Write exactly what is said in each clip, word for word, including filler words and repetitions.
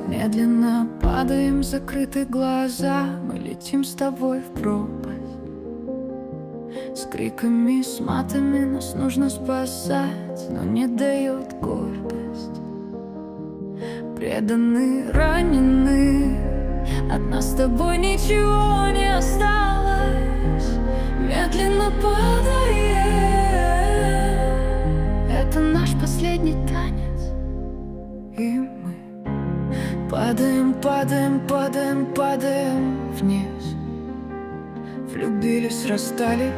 Медленно падаем, закрыты глаза. Мы летим с тобой в пропасть. С криками, с матами нас нужно спасать, но не дает гордость. Преданы, ранены, от нас с тобой ничего не осталось. Медленно падаем, это наш последний танец. И мы падаем, падаем, падаем, падаем вниз. Влюбились, расстались,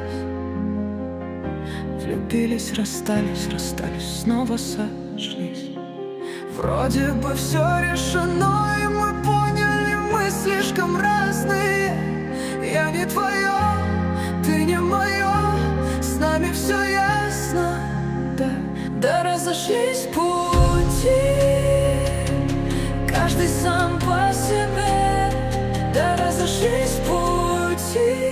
влюбились, расстались, расстались, снова сошлись. Вроде бы все решено, и мы поняли, мы слишком разные. Я не твое, ты не мое, с нами все ясно. Да, да разошлись пути, каждый сам по себе. Да разошлись пути,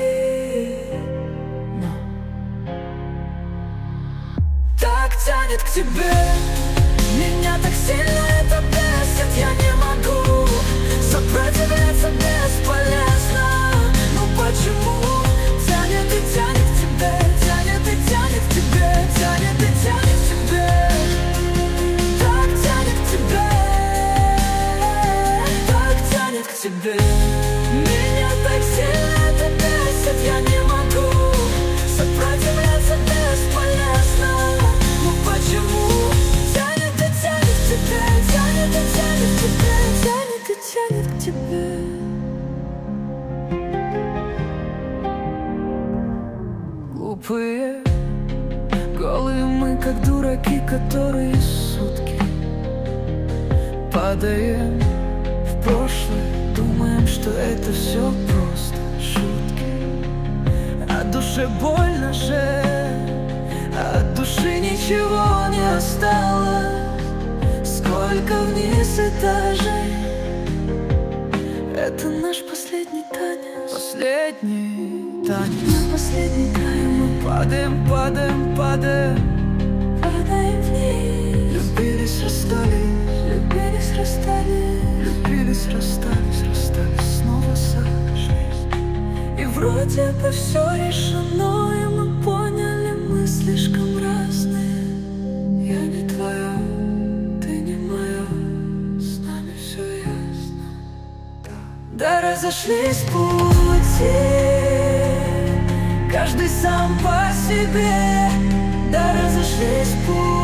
так тянет к тебе. Меня так сильно это бесит, я не могу сопротивляться бесполезно. Ну почему тянет и тянет к тебе, тянет и тянет к тебе, тянет и тянет к тебе, так тянет к тебе, так тянет к тебе. Меня так сильно это бесит, я не могу сопротивляться бесполезно. Ну почему тянет и тянет к тебе, тянет и тянет к тебе, тянет и тянет к тебе. Глупые, голые мы, как дураки, которые сутки падаем в прошлое, думаем, что это все просто шутки. А душе больно же, а от души ничего не осталось. Сколько вниз этажей, это наш последний танец. Последний танец, последний танец. Мы падаем, падаем, падаем, падаем вниз. Любились, расстались, любились, расстались, любились, расстались, расстались, снова сошлись. И вроде бы все решено, и мы поняли, мы слишком разные. Я не твоя, ты не моя, с нами все ясно. Да разошлись пути, каждый сам по себе. Да разошлись пути.